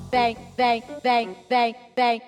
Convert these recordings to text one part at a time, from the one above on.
vem, vem, vem, vem, vem.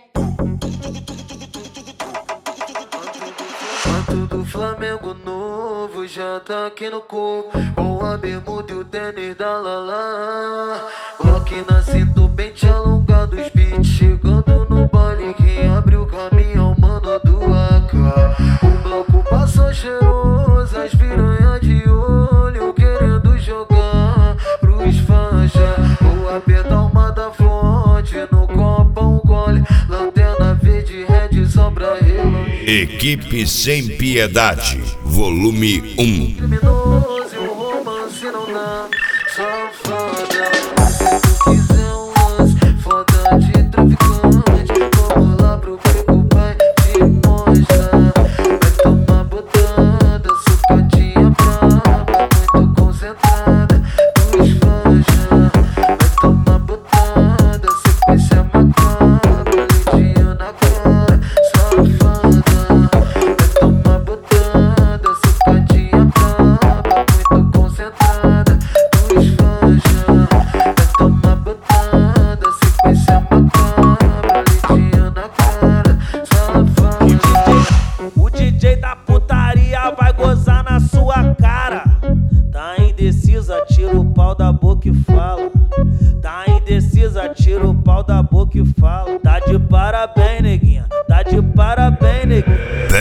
Manto do Flamengo novo já tá aqui no corpo, com a bermuda e o tênis da Lala. Rock na cinta, pente alongado, os beats chegando no baile. Quem abre o caminho é o mano do AK. O bloco passou cheiroso, as piranha de olho querendo jogar pros faixa. Vou apertar uma da fonte, no copo um gole, lanterna verde, red só pra relojar. Equipe Sem Piedade, volume 1. Criminoso e o romance não dá, safada. Se tu quiser um lance, foda de traficante, vamos lá pro beco, pai, te mostra. Vai tomar botada, sucadinha brava, muito concentrada, dos fanja. Vai tomar botada, sequência macabra, lidinha na cara, safada. Vai tomar botada, sucadinha brava, muito concentrada, dos fanja. Vai tomar botada, sequência macabra, lidinha na cara, safada. O DJ da putaria vai gozar na sua cara. Tá indecisa, tira o pau da boca e fala. Tá indecisa, tira o pau da boca e fala. Tá de parabéns, neguinha. Tá de parabéns, neguinha.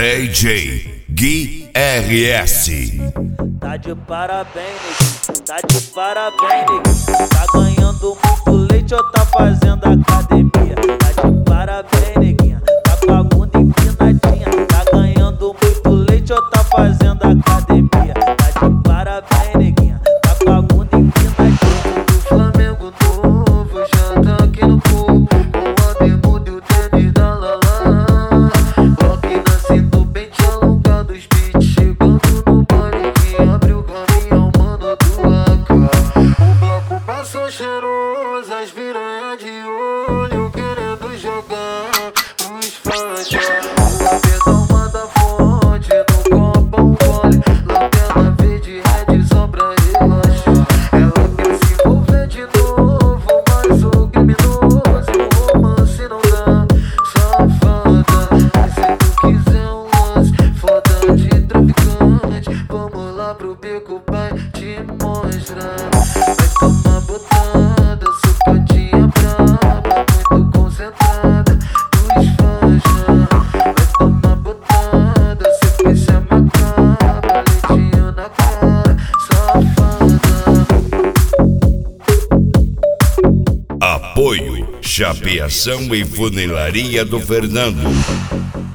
DJ Gui RS. Tá de parabéns, neguinha. Tá de parabéns, neguinha. Tá ganhando muito leite ou tá fazendo academia? Tá de parabéns, neguinha. Tá com a bunda empinadinha. Tá ganhando muito leite ou tá fazendo academia? Tá de parabéns, neguinha. Tá com a bunda empinadinha. Do Flamengo novo já tá aqui no corpo, com a bermuda e o tênis da Lala. Rock na cinta, pente alongado, os beats chegando no baile. Quem abre o caminho é o mano do AK. O bloco passou cheiroso, as piranha de olho querendo jogar pros faixa. Vou apertar uma da fonte, no copo um gole, lanterna verde, red só pra relaxar. Ela quer se envolver de novo, mas o criminoso e o romance não dá, safada. Mas se tu quiser um lance, foda de traficante, vamos lá pro beco, pai, te mostrar. Vai tomar botada, sucadinha brava, muito concentrada, dos fanja. Vai tomar botada, sequência macabra, lidinha na cara, safada. Apoio Chapeação e Funilaria do Fernando.